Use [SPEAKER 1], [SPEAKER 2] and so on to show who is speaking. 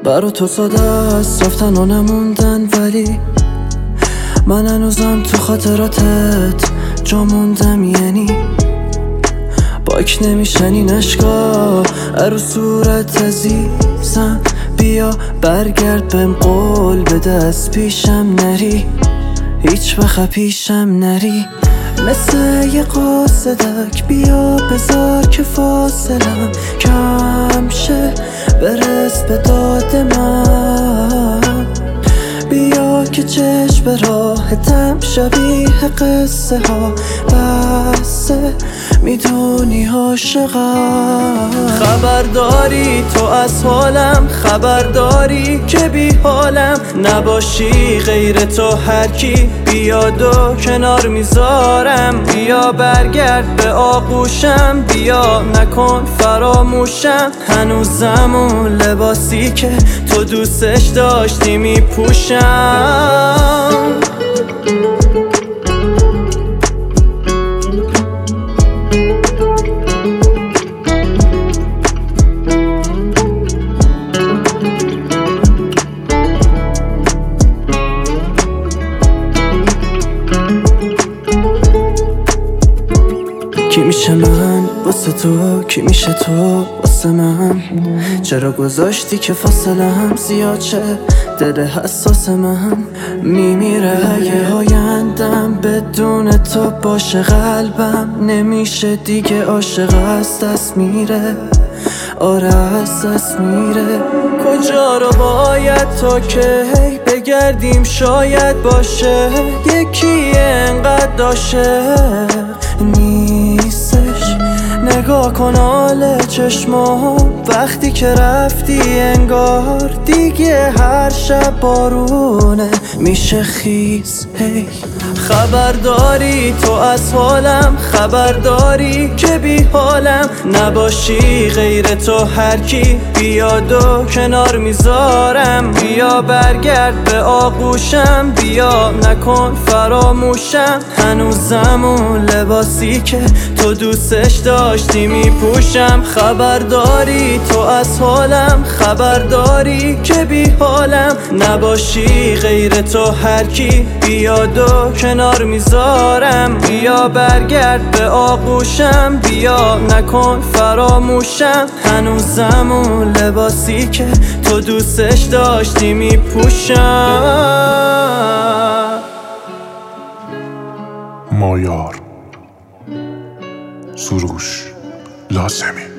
[SPEAKER 1] برا تو ساده است رفتن و نموندن، ولی من هنوزم تو خاطراتت جا موندم. یعنی باک نمیشن این عشقا ارو صورت عزیزم. بیا برگرد بهم قول بده از پیشم نری، هیچ وقت پیشم نری. مثل یه قاصدک بیا بذار که فاصلم کم شه، برس به داد من. بیا که چشم به راحتم شبیه قصه ها بسه، میدونی عاشقم. خبرداری تو از حالم، خبرداری که بی حالم نباشی غیر تو هر کی بیاد و کنار میذارم. بیا برگرد به آغوشم، بیا نکن فراموشم. هنوزم اون لباسی که تو دوستش داشتی میپوشم. کی میشه من واسه تو، کی میشه تو واسه من؟ چرا گذاشتی که فاصله هم زیاد شه؟ دل حساس من میمیره اگه آیندم بدون تو باشه. قلبم نمیشه دیگه عاشق، از دست میره، آره از دست میره. کجا رو باید تا که هی بگردیم شاید باشه یکی انقدر عاشق نیستش. نگاه کن حال چشمام وقتی که رفتی، انگار دیگه هر شب بارونه میشه خیز. هی خبرداری تو از حالم، خبرداری که بی حالم نباشی غیر تو هر کی بیاد و کنار میذارم. بیا برگرد به آغوشم، بیا نکن فراموشم. هنوزم اون لباسی که تو دوستش داشتی میپوشم. خبرداری تو از حالم، خبرداری که بی حالم نباشی غیر تو هر کی بیاد و کنار میذارم. بیا برگرد به آغوشم، بیا نکن فراموشم. هنوزم اون لباسی که تو دوستش داشتی میپوشم.
[SPEAKER 2] مایار، سروش لازمی.